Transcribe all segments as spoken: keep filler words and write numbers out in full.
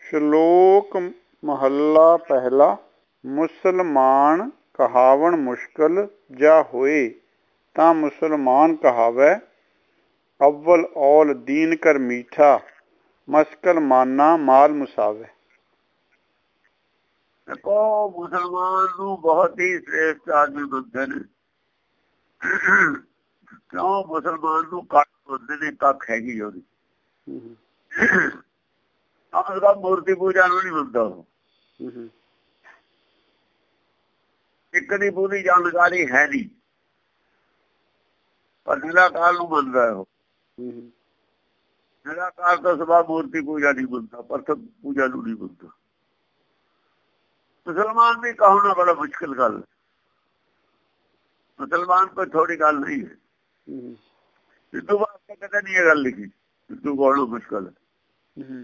ਸ਼ਲੋਕ ਮਹੱਲਾ ਪਹਿਲਾ। ਮੁਸਲਮਾਨ ਕਹਾਵਣ ਮੁਸ਼ਕਲ ਜਾ ਹੋਏ ਤਾਂ ਮੁਸਲਮਾਨ ਕਹਾਵੈ। ਅਵਲ ਔਲ ਦੀਨ ਕਰ ਮੀਠਾ ਮਸਕਲ ਮਾਨਾ ਮਾਲ ਮੁਸਾਵੇ। ਦੇਖੋ ਮੁਸਲਮਾਨ ਨੂੰ ਬਹੁਤ ਹੀ ਸ੍ਰੇਸ਼ਟ ਆਦਮੀ ਮੰਨਦੇ ਨੇ। ਕਿਉਂ? ਮੁਸਲਮਾਨ ਨੂੰ ਕੱਖ ਮੰਨਦੇ ਨੇ, ਕੱਖ ਹੈਗੀ ਉਹਦੀ। ਅਸਲ ਮੂਰਤੀ ਪੂਜਾ ਨੂੰ ਨਹੀਂ ਮੰਨਦਾ ਉਹ। ਇੱਕ ਦੀ ਪੂਰੀ ਜਾਣਕਾਰੀ ਹੈ ਨਹੀਂ, ਪਰ ਨਿਰਾਕਾਰ ਨੂੰ ਮੰਨਦਾ ਉਹ। ਨਿਰਾਕਾਰ ਤੋਂ ਸਿਵਾ ਮੂਰਤੀ ਪੂਜਾ ਨਹੀਂ ਮੰਨਦਾ, ਪਰਥਕ ਪੂਜਾ ਨੂੰ ਨਹੀਂ ਮੰਨਦਾ। ਮੁਸਲਮਾਨ ਵੀ ਕਹਣਾ ਬੜਾ ਮੁਸ਼ਕਿਲ ਗੱਲ। ਮੁਸਲਮਾਨ ਕੋਈ ਥੋੜੀ ਗੱਲ ਨਹੀਂ ਹੈ। ਸਿੱਧੂ ਵਾਸਤੇ ਕਦੇ ਨਹੀਂ ਇਹ ਗੱਲ ਲਿਖੀ, ਸਿੱਧੂ ਕਹਣਾ ਮੁਸ਼ਕਿਲ ਹੈ।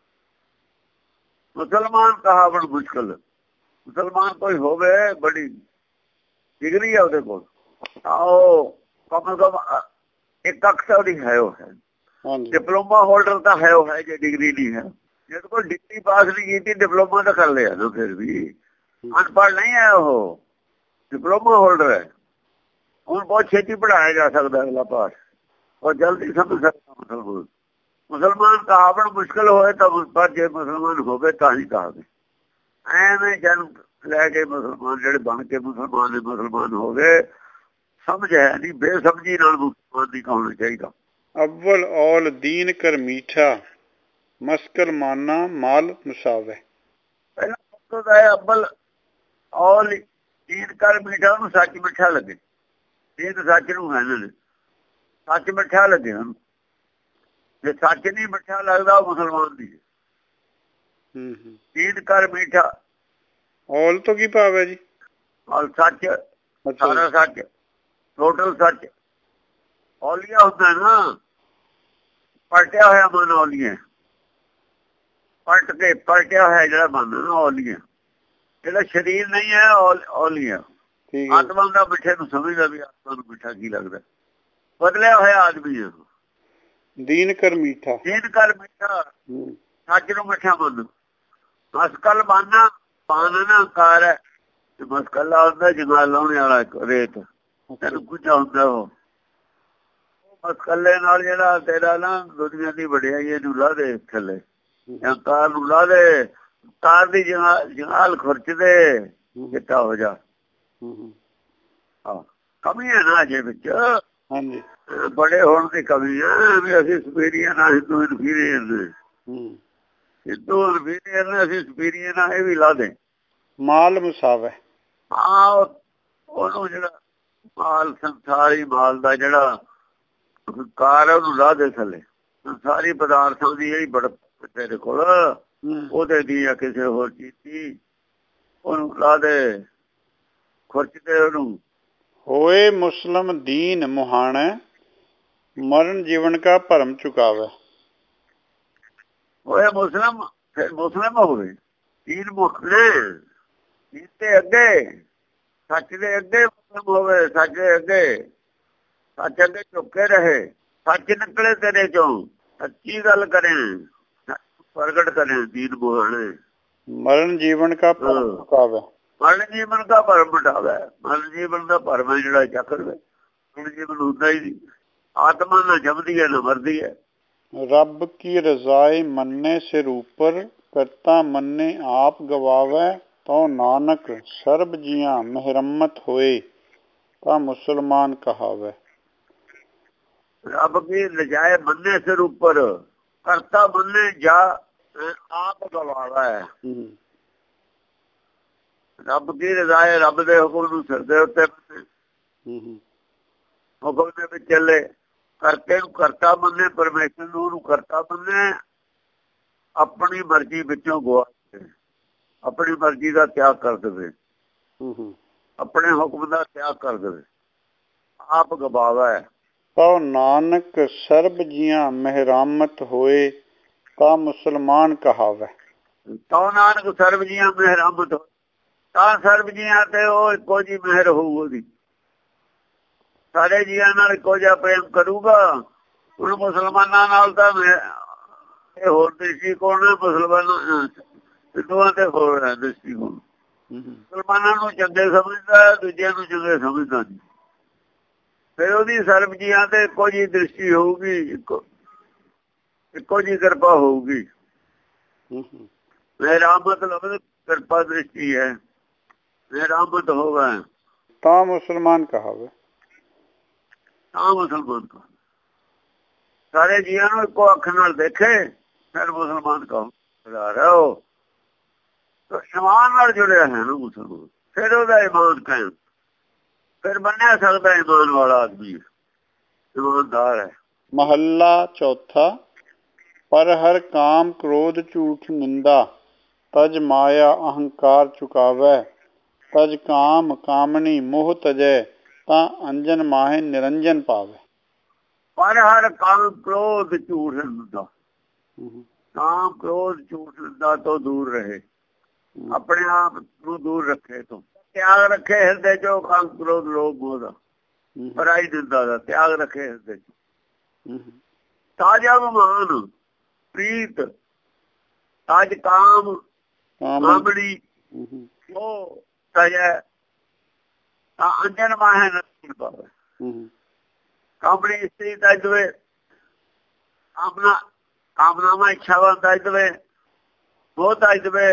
ਮੁਸਲਮਾਨ ਕਹਾਵਣ ਮੁਸ਼ਕਿਲ। ਮੁਸਲਮਾਨ ਕੋਈ ਹੋਵੇ, ਬੜੀ ਡਿਗਰੀ ਹੈ ਉਹਦੇ ਕੋਲ, ਆਓ ਕਮ ਕਮ ਇੱਕ ਅਕਸਰ ਉਹਦੀ ਹੈ, ਉਹ ਹੈ ਡਿਪਲੋਮਾ ਹੋਲਡਰ ਤਾਂ ਹੈ, ਉਹ ਹੈ ਜੇ ਡਿਗਰੀ ਨਹੀਂ ਹੈ। ਜਿਹਦੇ ਕੋਲ ਡਿਗਰੀ ਪਾਸ ਨਹੀਂ ਕੀਤੀ, ਡਿਪਲੋਮਾ ਤਾਂ ਕਰ ਲਿਆ ਨਾ, ਫਿਰ ਵੀ ਅਨਪੜ੍ਹ ਨਹੀਂ ਹੈ ਉਹ, ਡਿਪਲੋਮਾ ਹੋਲਡਰ ਹੈ। ਹੁਣ ਬਹੁਤ ਛੇਤੀ ਪੜ੍ਹਾਇਆ ਜਾ ਸਕਦਾ ਅਗਲਾ ਪਾਠ, ਉਹ ਜਲਦੀ ਸਮਝ ਸਕਦਾ ਮੁਸਲਮਾਨ। ਮੁਸਲਮਾਨ ਕਹਾਵਣ ਮੁਸ਼ਕਿਲ ਹੋਏ ਤਾਂ, ਪਰ ਜੇ ਮੁਸਲਮਾਨ ਹੋਵੇ ਤਾਂ ਹੀ ਕਹਾਵੇ। ਐਵੇਂ ਜਨਮ ਲੈ ਕੇ ਮੁਸਲਮਾਨ ਜਿਹੜੇ ਬਣ ਕੇ ਮੁਸਲਮਾਨ ਦੇ ਮੁਸਲਮਾਨ ਹੋ ਗਏ, ਸਮਝ ਹੈ ਨਹੀਂ, ਬੇਸਮਝੀ ਨਾਲ ਮੁਸਲਮਾਨ ਨਹੀਂ ਕਹਾਉਣਾ ਚਾਹੀਦਾ। ਅਵਲ ਔਲ ਦੀਨ ਕਰ ਮੀਠਾ ਮਸਕਲ ਮਾਨਾ ਮਾਲ ਮੁਸਾਵੇ। ਪਹਿਲਾਂ ਹੈ ਅਵਲ ਔਲ ਦੀਨ ਕਰ ਮੀਠਾ, ਉਹਨੂੰ ਸੱਚ ਮਿੱਠਾ ਲੱਗੇ। ਦੀਨ ਸੱਚ ਨੂੰ ਕਹਿੰਦੇ ਨੇ, ਸੱਚ ਮਿੱਠਾ ਲੱਗੇ ਉਹਨੂੰ। ਜੇ ਸੱਚ ਨਹੀਂ ਮਿੱਠਾ ਲੱਗਦਾ, ਉਹ ਮੁਸਲਮਾਨ ਦੀ। ਦੀਨ ਕਰ ਮੀਠਾ, ਔਲ ਤੋਂ ਕੀ ਭਾਵ ਹੈ ਜੀ? ਔਲ ਸੱਚ, ਸਾਰਾ ਸੱਚ, ਟੋਟਲ ਸੱਚ। ਔਲੀਆ ਹੁੰਦਾ ਨਾ, ਪਲਟਿਆ ਹੋਇਆ ਮਨ ਔਲੀਆ, ਪਲਟ ਕੇ ਪਲਟਿਆ ਹੋਇਆ ਜਿਹੜਾ ਮਨ ਨਾ ਔਲੀਆ। ਜਿਹੜਾ ਸਰੀਰ ਨਹੀਂ ਹੈ ਔਲੀਆ। ਆਤਮਾ ਦਾ ਮਿੱਠੇ ਨੂੰ ਸਮਝਦਾ ਵੀ ਆਤਮਾ ਨੂੰ ਮਿੱਠਾ ਕੀ ਲੱਗਦਾ, ਬਦਲਿਆ ਹੋਇਆ ਆਦਮੀ ਹੈ। ਦੀਨ ਕਰ ਮੀਠਾ, ਦੀਨ ਕਰ ਮੀਠਾ, ਸੱਚ ਨੂੰ ਮਿੱਠਾ ਮੰਨ। ਮਸਕਲ ਮਾਨਾ, ਪਾਨ ਨਾ ਕਾਰ ਹੈ, ਮਸਕਲਾ ਹੁੰਦਾ ਜਗਾਲ ਲਾਉਣੇ ਵਾਲਾ ਰੇਤ, ਤੈਨੂੰ ਗੁੱਝਾ ਹੁੰਦਾ ਉਹ। ਮਸਕਲੇ ਨਾਲ ਜਿਹੜਾ ਤੇਰਾ ਨਾ ਦੁਨੀਆ ਦੀ ਵਡਿਆਈ ਇਹਨੂੰ ਲਾ ਦੇ ਥੱਲੇ, ਜਾਂ ਕਾਰ ਨੂੰ ਲਾ ਦੇ, ਕਾਰ ਦੀ ਜਗਾਲ ਖੁਰਚ ਦੇ, ਚਿੱਟਾ ਹੋ ਜਾ। ਹਾਂ, ਕਮੀ ਹੈ ਨਾ ਅਜੇ ਵਿੱਚ, ਬੜੇ ਹੋਣ ਦੀ ਕਮੀ ਹੈ ਵੀ ਅਸੀਂ ਸੁਪੀਰੀਅਰ ਹਾਂ, ਹਿੰਦੂ ਇਨਫੀਰੀਅਰ ਨੇ। ਹਿੰਦੂ ਇਨਫੀਰੀਅਰ ਨੇ, ਅਸੀਂ ਸੁਪੀਰੀਅਰ ਹਾਂ, ਇਹ ਵੀ ਲਾ ਦੇ। ਮਾਲ ਮੁਸਾਵੇ। ਹਾਂ, ਉਹਨੂੰ ਜਿਹੜਾ ਮਾਲ, ਸੰਸਾਰੀ ਮਾਲ ਦਾ ਜਿਹੜਾ ਕਾਰ ਹੈ, ਉਹਨੂੰ ਲਾ ਦੇ ਥੱਲੇ। ਸੰਸਾਰੀ ਪਦਾਰਥਾਂ ਦੀ ਜਿਹੜੀ ਬੜਤ ਤੇਰੇ ਕੋਲ, ਉਹਦੇ ਦੀ ਜਾਂ ਕਿਸੇ ਹੋਰ ਚੀਜ਼ ਦੀ, ਉਹਨੂੰ ਲਾ ਦੇ, ਖੁਰਚ ਦੇ ਉਹਨੂੰ। ਹੋਏ ਮੁਸਲਮ ਦੀਨ ਮੁਹਾਣਾ ਮਰਨ ਜੀਵਨ ਕਾ ਭਰਮ ਚੁਕਾਵੇ। ਹੋਏ ਮੁਸਲਮ, ਫਿਰ ਮੁਸਲਮ ਹੋਵੇ, ਦੀਨ ਮੁਖਲੇ, ਦੀਨ ਤੇ ਅੱਗੇ, ਸੱਚ ਦੇ ਅੱਗੇ ਮੁਸਲਮ ਹੋਵੇ, ਸੱਚ ਦੇ ਅੱਗੇ, ਸੱਚ ਅੱਗੇ ਝੁਕੇ ਰਹੇ, ਸੱਚ ਨਿਕਲੇ ਤੇਰੇ ਚੋਂ, ਸੱਚੀ ਗੱਲ ਕਰੇ, ਪ੍ਰਗਟ ਕਰੇ, ਦੀਨ ਮੁਹਾਣੇ। ਮਰਨ ਜੀਵਨ ਕਾ ਭਰਮ ਚੁਕਾਵੇ। ਮਰਨ ਜੀਵਨ ਦਾ ਭਰਮ ਮਿਟਾਵੇ। ਮਰਨ ਜੀਵਨ ਦਾ ਭਰਮ ਹੈ ਜਿਹੜਾ ਚੱਕ ਲਵੇ। ਮਰਨ ਜੀਵਨ ਹੁੰਦਾ ਹੀ ਨਹੀਂ। ਆਤਮਾ ਨਾ ਜੰਮਦੀ ਹੈ ਨਾ ਮਰਦੀ ਹੈ। ਰੱਬ ਕੀ ਰਜ਼ਾਏ ਮੰਨੇ ਸਿਰ ਉਪਰ, ਕਰਤਾ ਮੰਨੇ ਆਪ ਗਵਾਵੇ। ਤੋ ਨਾਨਕ ਸਰਬ ਜੀਆਂ ਮਹਿਰਮਤ ਹੋਏ ਤਾਂ ਮੁਸਲਮਾਨ ਕਹਾਵੇ। ਰੱਬ ਕੀ ਰਜ਼ਾਏ ਮੰਨੇ ਸਿਰ ਉੱਪਰ, ਕਰਤਾ ਮੰਨੇ ਜਾ ਆਪ ਗਵਾਵੇ। ਰੱਬ ਕੀ ਰਜ਼ਾ ਹੈ, ਰੱਬ ਦੇ ਹੁਕਮ ਨੂੰ ਸਿਰ ਦੇ ਉੱਤੇ ਹੁਕਮ ਦੇ ਵਿੱਚ ਚੱਲੇ, ਕਰਤੇ ਨੂੰ ਕਰਤਾ ਮੰਨੇ, ਪਰਮੇਸ਼ਰ ਨੂੰ ਉਹਨੂੰ ਕਰਤਾ ਮੰਨੇ, ਆਪਣੀ ਮਰਜ਼ੀ ਵਿੱਚੋਂ ਗਵਾ ਦੇ, ਆਪਣੀ ਮਰਜ਼ੀ ਦਾ ਤਿਆਗ ਕਰ ਦੇਵੇ, ਆਪਣੇ ਹੁਕਮ ਦਾ ਤਿਆਗ ਕਰ ਦੇਵੇ, ਆਪ ਗਵਾਵੇ। ਤੋ ਨਾਨਕ ਸਰਬ ਜੀਆਂ ਮਹਿਰਾਮਤ ਹੋਏ ਤਾਂ ਮੁਸਲਮਾਨ ਕਹਾਵੇ। ਤੋ ਨਾਨਕ ਸਰਬ ਜੀਆਂ ਮਹਿਰਾਮਤ ਹੋਏ, ਤਾਂ ਸਰਬ ਜੀਆਂ ਤੇ ਉਹ ਇੱਕੋ ਜਿਹੀ ਮਿਹਰ ਹੋਊ ਉਹਦੀ, ਸਾਰੇ ਜੀਆਂ ਨਾਲ ਇੱਕੋ ਜਿਹਾ ਪ੍ਰੇਮ ਕਰੂਗਾ। ਹੁਣ ਮੁਸਲਮਾਨਾਂ ਨਾਲ ਤਾਂ ਹੋਰ ਦ੍ਰਿਸ਼ਟੀਕੋਣ ਨੇ, ਮੁਸਲਮਾਨਾਂ ਹਿੰਦੂਆਂ ਤੇ ਹੋਰ ਹੈ ਦ੍ਰਿਸ਼ਟੀਕੋਣ। ਮੁਸਲਮਾਨਾਂ ਨੂੰ ਚੰਗੇ ਸਮਝਦਾ, ਦੂਜਿਆਂ ਨੂੰ ਚੰਗੇ ਸਮਝਦਾ ਨਹੀਂ। ਫਿਰ ਉਹਦੀ ਸਰਬ ਜੀਆਂ ਤੇ ਇੱਕੋ ਜਿਹੀ ਦ੍ਰਿਸ਼ਟੀ ਹੋਊਗੀ, ਇੱਕੋ ਇੱਕੋ ਜਿਹੀ ਕਿਰਪਾ ਹੋਊਗੀ। ਮੇਰਾ ਮਤਲਬ ਕਿਰਪਾ ਦ੍ਰਿਸ਼ਟੀ ਹੈ, ਮੇਰਾ ਮਤ ਹੋਗਾ ਤਾਂ ਮੁਸਲਮਾਨ ਕਹਾਵੇ, ਤਾਂ ਮੁਸਲਮਾਨ ਕਹਾਵੇ। ਸਾਰੇ ਜੀਆਂ ਨੂੰ ਇੱਕੋ ਅੱਖ ਨਾਲ ਦੇਖੇ ਫਿਰ ਮੁਸਲਮਾਨ ਕਹੋ। ਉਹ ਇਮਾਨ ਨਾਲ ਜੁੜਿਆ ਹੈ ਨਾ ਮੁਸਲਮਾਨ, ਫਿਰ ਉਹਦਾ ਇਮਾਨ ਕਾਇਮ, ਫਿਰ ਮੰਨਿਆ ਸਕਦਾ ਇਮਾਨ ਵਾਲਾ ਆਦਮੀ ਇਮਾਨਦਾਰ ਹੈ। ਮਹੱਲਾ ਚੌਥਾ। ਪਰ ਹਰ ਕਾਮ ਕ੍ਰੋਧ ਝੂਠ ਨਿੰਦਾ, ਤਜ ਮਾਇਆ ਅਹੰਕਾਰ ਚੁਕਾਵੈ। ਤਜ ਕਾਮ ਕਾਮਣੀ ਮੋਹ ਤਜੈ, ਤਾਂ ਅੰਜਨ ਮਾਹੇ ਨਿਰੰਜਨ ਪਾਵੇ। ਪਰ ਹਰ ਕਾਮ ਕ੍ਰੋਧ ਝੂਠ ਨਿੰਦਾ, ਕਾਮ ਕ੍ਰੋਧ ਝੂਠ ਨਿੰਦਾ ਤੋਂ ਦੂਰ ਰਹੇ, ਆਪਣੇ ਆਪ ਨੂੰ ਦੂਰ ਰੱਖੇ, ਤੋਂ ਤਿਆਗ ਰੱਖੇ ਹਿਰਦੇ ਚੋਂ ਕਾਮ ਕ੍ਰੋਧ ਲੋਭ ਮੋਹ ਦਾ, ਪਰਾਈ ਨਿੰਦਾ ਦਾ ਤਿਆਗ ਰੱਖੇ ਹਿਰਦੇ ਚ। ਤਾਜਾ ਮਹਾਨ ਪ੍ਰੀਤ, ਤਾਜ ਕਾਮ ਕਾਮੜੀ ਉਹ ਤਜੈ, ਤਾਂ ਅੰਜਨ ਮਾਹੇ ਨਿਰੰਜਨ ਪਾਵੇ। ਕਾਮੜੀ ਇਸਤਰੀ ਤਜ ਦੇਵੇ, ਕਾਮਨਾ ਕਾਮਨਾਵਾਂ ਇੱਛਾਵਾਂ ਤਜ ਦੇਵੇ, ਉਹ ਤਜ ਦੇਵੇ,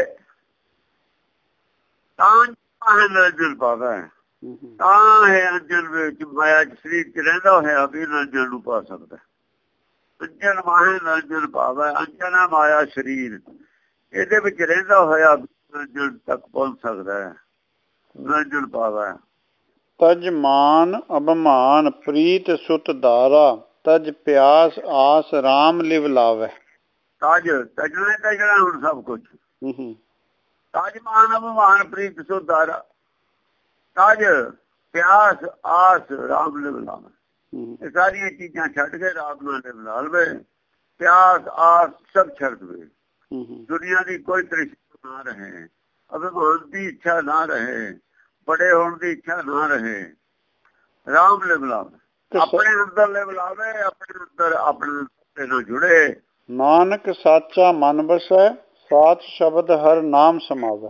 ਤਾਂ ਮਾਹੇ ਨਿਰੰਜਨ ਪਾਵੇ। ਤਾਂ ਇਹ ਅੰਜਨ ਵਿੱਚ ਮਾਇਆ ਸਰੀਰ ਚ ਰਹਿੰਦਾ ਹੋਇਆ ਵੀ ਨਿਰੰਜਨ ਨੂੰ ਪਾ ਸਕਦਾ। ਅੰਜਨ ਮਾਹੇ ਨਿਰੰਜਨ ਪਾਵੇ, ਅੰਜਨ ਮਾਇਆ ਸਰੀਰ, ਇਹਦੇ ਵਿੱਚ ਰਹਿੰਦਾ ਹੋਇਆ ਨਿਰੰਜਨ ਤੱਕ ਪਹੁੰਚ ਸਕਦਾ ਹੈ, ਨਿਰੰਜਨ ਪਾਵੇ। ਤਜ ਮਾਨ ਅਭਿਮਾਨ ਪ੍ਰੀਤ ਸੁਤ ਦਾਰਾ, ਤਜ ਪਿਆਸ ਆਸ ਰਾਮ ਲਿਵ ਲਾਵੇ। ਤਜ ਤਜਣਾ ਤਜਣਾ ਹੁਣ ਸਭ ਕੁਛ। ਤਜ ਮਾਨ ਅਭਿਮਾਨ ਪ੍ਰੀਤ ਸੁਤ ਦਾਰਾ, ਤਜ ਪਿਆਸ ਆਸ ਰਾਮ ਲਿਵ ਲਾਵੇ। ਇਹ ਸਾਰੀਆਂ ਚੀਜ਼ਾਂ ਛੱਡ ਕੇ ਰਾਮ ਨਾਲ ਲਿਵ ਲਾ ਲਵੇ। ਪਿਆਸ ਆਸ ਸਭ ਛੱਡ ਦੇਵੇ, ਦੁਨੀਆ ਦੀ ਕੋਈ ਤ੍ਰਿਸ਼ਨਾ ਨਾ ਰਹੇ, ਅਭਿਮਾਨ ਦੀ ਇੱਛਾ ਨਾ ਰਹੇ, ਬੜੇ ਹੋਣ ਦੀ ਇੱਛਾ ਨਾ ਰਹੇ, ਰਾਮ ਲਿਵ ਲਾਵੇ। ਆਪਣੇ ਅੰਦਰ ਲਿਵ ਲਾਵੇ, ਆਪਣੇ ਅੰਦਰ ਆਪਣੇ ਨਾਲ ਜੁੜੇ। ਨਾਨਕ ਸਾਚਾ ਮਨ ਵਸੈ, ਸਾਚ ਸ਼ਬਦ ਹਰ ਨਾਮ ਸਮਾਵੈ।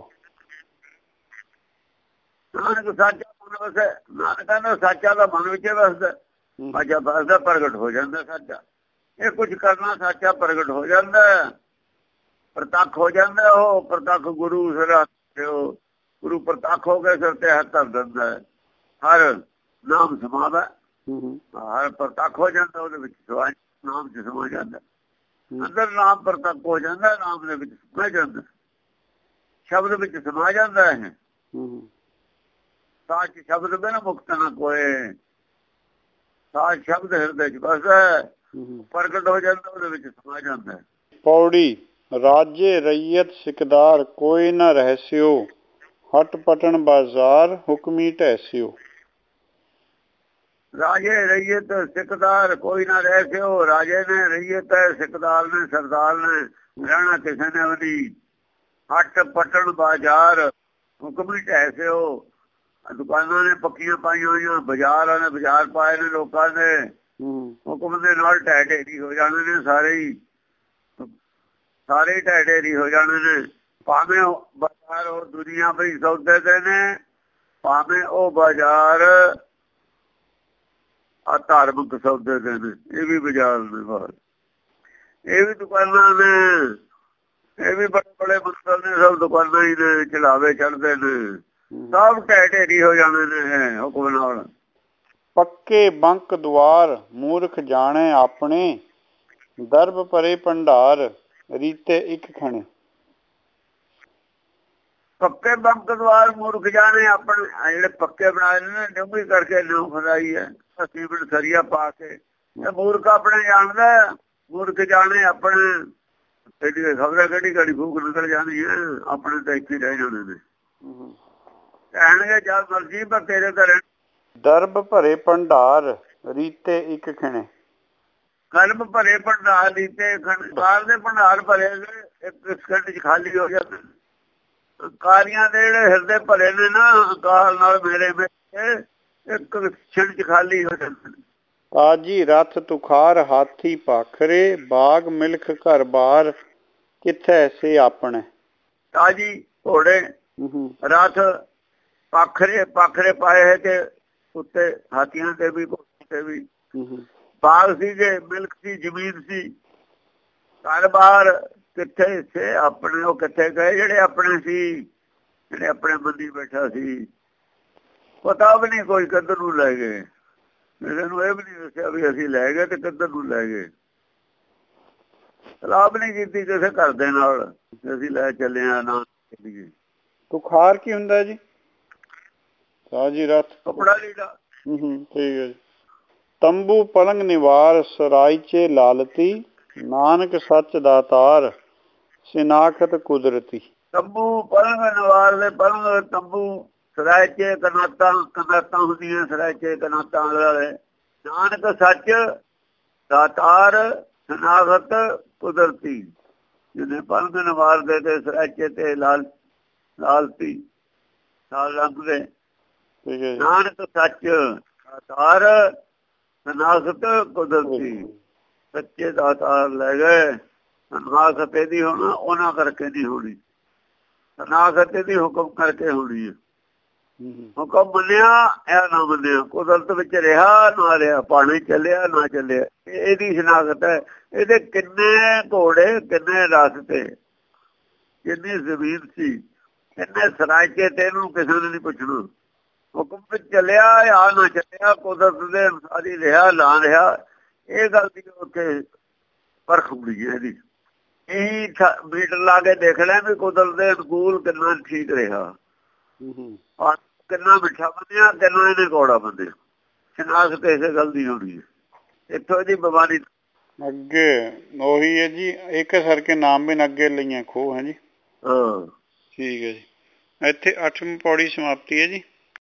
ਨਾਨਕ ਸਾਚਾ ਮਨ ਵਸੈ, ਨਾਨਕਾਂ ਦਾ ਸਾਚਾ ਦਾ ਮਨ ਵਿੱਚ ਵਸਦਾ, ਸਾਚਾ ਵਸਦਾ ਪ੍ਰਗਟ ਹੋ ਜਾਂਦਾ ਸਾਚਾ। ਇਹ ਕੁਝ ਕਰਨਾ ਸਾਚਾ ਪ੍ਰਗਟ ਹੋ ਜਾਂਦਾ, ਪ੍ਰਤੱਖ ਹੋ ਜਾਂਦਾ। ਉਹ ਪ੍ਰਤੱਖ ਗੁਰੂ ਸਿਰ ਗੁਰੂ ਪ੍ਰਤੱਖ ਹੋ ਕੇ ਸਿਰ ਤੇ ਹੱਥ ਧਰ ਦਿੰਦਾ, ਹਰ ਨਾਮ ਸਮਾਵੈ। ਹਰ ਪ੍ਰਤੱਖ ਹੋ ਜਾਂਦਾ, ਉਹਦੇ ਵਿੱਚ ਨਾਮ ਚ ਸਮਾ ਜਾਂਦਾ, ਅੰਦਰ ਨਾਮ ਪ੍ਰਤੱਖ ਹੋ ਜਾਂਦਾ, ਨਾਮ ਦੇ ਵਿੱਚ ਸਮਾ ਜਾਂਦਾ, ਸ਼ਬਦ ਵਿੱਚ ਸਮਾ ਜਾਂਦਾ ਹੈ। ਸਾਚ ਸ਼ਬਦ ਬਿਨ ਮੁਕਤ ਨਾ ਕੋਏ, ਸਾਚ ਸ਼ਬਦ ਹਿਰਦੇ ਚ ਵਸਦਾ, ਪ੍ਰਗਟ ਹੋ ਜਾਂਦਾ, ਉਹਦੇ ਵਿੱਚ ਸਮਾ ਜਾਂਦਾ। ਪੌੜੀ। ਰਾਜੇ ਰਈਅਤ ਸਿਕਦਾਰ ਕੋਈ ਨਾ ਰਹਿਸਿਓ, ਹਟ ਪਟਣ ਬਾਜ਼ਾਰ ਹੁਕਮੀ ਢਹਿਸਿਓ। ਰਾਜੇ ਰਈਅਤ ਸਿਕਦਾਰ ਕੋਈ ਨਾ ਰਹਿਸਿਓ, ਰਾਜੇ ਨੇ ਰਈਅਤ ਹੈ, ਸਿਕਦਾਰ ਨੇ ਸਰਦਾਰ ਨੇ ਰਹਿਣਾ ਕਿਸੇ ਨੇ ਵੀ। ਹਟ ਪਟਣ ਬਾਜ਼ਾਰ ਹੁਕਮੀ ਢਹਿਸਿਓ, ਦੁਕਾਨਾਂ ਨੇ ਪੱਕੀਆਂ ਪਾਈਆਂ ਹੋਈਆਂ, ਬਾਜ਼ਾਰਾਂ ਨੇ ਬਾਜ਼ਾਰ ਪਾਏ ਨੇ ਲੋਕਾਂ ਨੇ, ਹੁਕਮ ਦੇ ਨਾਲ ਢਹਿ ਢੇਰੀ ਹੋ ਜਾਣੇ ਨੇ ਸਾਰੇ ਹੀ, ਸਾਰੇ ਹੀ ਢਹਿ ਢੇਰੀ ਹੋ ਜਾਣੇ ਨੇ। ਭਾਵੇਂ ਬਾਜ਼ਾਰ ਉਹ ਦੁਨੀਆ ਵੀ ਸੌਦੇ ਦੇ ਨੇ, ਭਾਵੇਂ ਉਹ ਬਾਜ਼ਾਰ ਆ ਧਾਰਮਿਕ ਸੌਦੇ ਦੇ ਨੇ, ਇਹ ਵੀ ਬਾਜ਼ਾਰ ਨੇ ਬਾਹਰ, ਇਹ ਵੀ ਦੁਕਾਨਾਂ ਨੇ, ਇਹ ਵੀ ਬੜੇ ਬੜੇ ਮੰਦਰ ਨੇ, ਸਭ ਦੁਕਾਨਾਂ ਹੀ ਨੇ, ਚੜਾਵੇ ਚੜ੍ਹਦੇ ਨੇ, ਸਭ ਢਹਿ ਢੇਰੀ ਹੋ ਜਾਣੇ ਨੇ ਹੁਕਮ ਨਾਲ। ਪੱਕੇ ਬੰਕ ਦੁਆਰ ਮੂਰਖ ਜਾਣੇ ਆਪਣੇ, ਦਰਬ ਭਰੇ ਭੰਡਾਰ ਰੀਤੇ ਇੱਕ ਖਣੇ। ਪੱਕੇ ਬੰਕ ਦੁਆਰ ਮੂਰਖ ਜਾਣੇ ਆਪਣੇ, ਜਿਹੜੇ ਪੱਕੇ ਬਣਾਏ ਨੇ ਡੂੰਘੀ ਕਰਕੇ ਨਿਊ ਫਸਾਈ ਹੈ ਸੀਮਿੰਟ ਸਰੀਆ ਪਾ ਕੇ, ਇਹ ਮੂਰਖ ਆਪਣੇ ਜਾਣਦਾ, ਮੂਰਖ ਜਾਣੇ ਆਪਣੇ। ਕਿਹੜੀ ਖਬਰ ਕਿਹੜੀ ਘੜੀ ਫੂਕ ਨਿਕਲ ਜਾਂਦੀ ਹੈ, ਆਪਣੇ ਤਾਂ ਇੱਥੇ ਰਹਿ ਜਾਣੇ ਨੇ, ਕਹਿਣਗੇ ਜਦ ਮਰਜੀ ਪਰ ਤੇਰੇ ਘਰੇ। ਦਰਬ ਭਰੇ ਭੰਡਾਰ ਰੀਤੇ ਇੱਕ ਖਣੇ, ਕਲਮ ਭਰੇ ਭੰਡਾਰ ਰੀਤੇ ਕਾਰ ਦੇ ਭੰਡਾਰ ਭਰੇ ਇੱਕ ਸਕਿੰਟ ਚ ਖਾਲੀ ਹੋ ਜਾਂਦੇ। ਕਾਰੀਆਂ ਦੇ ਜਿਹੜੇ ਹਿਰਦੇ ਭਰੇ ਨੇ ਨਾ, ਕਾਰ ਨਾਲ ਮੇਰੇ ਵਿੱਚ ਇੱਕ ਛਿੰਟ ਚ ਖਾਲੀ ਹੋ ਜਾਂਦੇ ਨੇ। ਤਾਜੀ ਰਥ ਤੁਖਾਰ ਹਾਥੀ ਪਾਖਰੇ ਬਾਗ ਮਿਲਖ ਘਰ ਬਾਰ ਕਿੱਥੇ ਸੇ ਆਪਣੇ। ਤਾਜੀ ਘੋੜੇ ਰਥ ਪਾਖਰੇ ਪਾਖਰੇ ਪਾਏ ਹੈ ਤੇ ਉੱਤੇ ਹਾਥੀਆਂ ਤੇ ਵੀ ਘੋੜਿਆਂ ਤੇ ਵੀ ਬਾਗ ਸੀਗੇ ਮਿਲਕ ਸੀ ਜ਼ਮੀਨ ਸੀ ਘਰ ਬਾਰ ਕਿੱਥੇ ਸੇ ਆਪਣੇ। ਉਹ ਕਿੱਥੇ ਗਏ ਜਿਹੜੇ ਆਪਣੇ ਸੀ ਜਿਹੜੇ ਆਪਣੇ ਬੰਦੀ ਬੈਠਾ ਸੀ। ਪਤਾ ਵੀ ਨਹੀਂ ਕੋਈ ਕਿੱਧਰ ਨੂੰ ਲੈ ਗਏ। ਕਿਸੇ ਨੂੰ ਇਹ ਵੀ ਨਹੀਂ ਦੱਸਿਆ ਵੀ ਅਸੀਂ ਲੈ ਗਏ ਤੇ ਕਿੱਧਰ ਨੂੰ ਲੈ ਗਏ। ਸਲਾਹ ਵੀ ਨਹੀਂ ਕੀਤੀ ਕਿਸੇ ਘਰ ਦੇ ਨਾਲ ਅਸੀਂ ਲੈ ਚੱਲੇ ਆ ਨਾ ਚੱਲੀਏ। ਤੁਖਾਰ ਕੀ ਹੁੰਦਾ ਜੀ? ਤਾਜੀ ਰਥ ਕਪੜਾ ਲੀੜਾ। ਹੂੰ ਠੀਕ ਹੈ ਜੀ। ਤੰਬੂ ਪਲੰਗ ਨਿਵਾਰ ਸਰਾਇਚੇ ਲਾਲਤੀ ਨਾਨਕ ਸੱਚ ਦਾਤਾਰ ਸਿਨਾਖਤ ਕੁਦਰਤੀ। ਤੰਬੂ ਪਲੰਗ ਨਿਵਾਰ ਦੇ ਪਲੰਗ ਤੰਬੂ ਸਰਾਇਚੇ ਕਨਾਤਾਂ ਕਨਾਤਾਂ ਹੁੰਦੀਆਂ ਸਰਾਇਚੇ ਕਨਾਤਾਂ ਵਾਲੇ ਨਾਨਕ ਸੱਚ ਦਾਤਾਰ ਸਿਨਾਖਤ ਕੁਦਰਤੀ। ਜਿਹਨੇ ਪਲੰਗ ਨਿਵਾਰ ਦੇ ਤੇ ਸਰਾਇਚੇ ਤੇ ਲਾਲ ਲਾਲਤੀ ਲਾਲ ਰੰਗ ਦੇ ਨਾਨਕ ਸੱਚ ਦਾਤਾਰ ਸਿਨਾਖਤ ਕੁਦਰਤੀ। ਸੱਚੇ ਦਾਤਾਰ ਲੈ ਗਏ। ਸਿਨਾਖਤ ਇਹਦੀ ਹੋਣਾ ਉਹਨਾਂ ਕਰਕੇ ਨਹੀਂ ਹੋਣੀ। ਸਿਨਾਖਤ ਇਹਦੀ ਹੁਕਮ ਕਰਕੇ ਹੋਣੀ ਹੈ। ਹੁਕਮ ਮੰਨਿਆ ਇਹ ਨਾ ਮੰਨਿਆ ਕੁਦਰਤ ਵਿੱਚ ਰਿਹਾ ਨਾ ਰਿਹਾ ਪਾਣੀ ਚੱਲਿਆ ਨਾ ਚੱਲਿਆ ਇਹਦੀ ਸ਼ਨਾਖਤ ਹੈ। ਇਹਦੇ ਕਿੰਨੇ ਘੋੜੇ ਕਿੰਨੇ ਰਸਤੇ ਕਿੰਨੀ ਜ਼ਮੀਨ ਸੀ ਕਿੰਨੇ ਸਰਾਇਚੇ ਤੇ ਇਹਨੂੰ ਕਿਸੇ ਨੇ ਨਹੀਂ ਪੁੱਛਣਾ। ਹੁਕਮ ਵਿੱਚ ਚੱਲਿਆ ਜਾਂ ਨਾ ਚੱਲਿਆ ਕੁਦਰਤ ਦੇ ਅਨੁਸਾਰ ਹੀ ਰਿਹਾ ਨਾ ਰਿਹਾ ਇਹ ਗੱਲ ਦੀ ਉੱਥੇ ਪਰਖ ਹੁੰਦੀ ਹੈ ਇਹਦੀ। ਇਹੀ ਮੀਟਰ ਲਾ ਕੇ ਦੇਖ ਲਿਆ ਵੀ ਕੁਦਰਤ ਦੇ ਅਨੁਕੂਲ ਕਿੰਨਾ ਠੀਕ ਰਿਹਾ ਕਿੰਨਾ ਮਿੱਠਾ ਬੰਨਿਆ ਕਿੰਨਾ ਇਹਨੇ ਕੌੜਾ ਬੰਨਿਆ। ਸ਼ਨਾਖਤ ਇਸੇ ਗੱਲ ਦੀ ਹੋਣੀ ਹੈ। ਇੱਥੋਂ ਇਹਦੀ ਬਿਮਾਰੀ ਅੱਗੇ ਉਹੀ ਹੈ ਜੀ ਇੱਕ ਸਰਕੇ ਨਾਮ ਬਿਨ ਅੱਗੇ ਲਈਆਂ ਖੋ ਹੈ ਜੀ। ਹਾਂ ਠੀਕ ਹੈ ਜੀ। ਇੱਥੇ ਅੱਠਵੀਂ ਪੌੜੀ ਸਮਾਪਤੀ ਹੈ ਜੀ।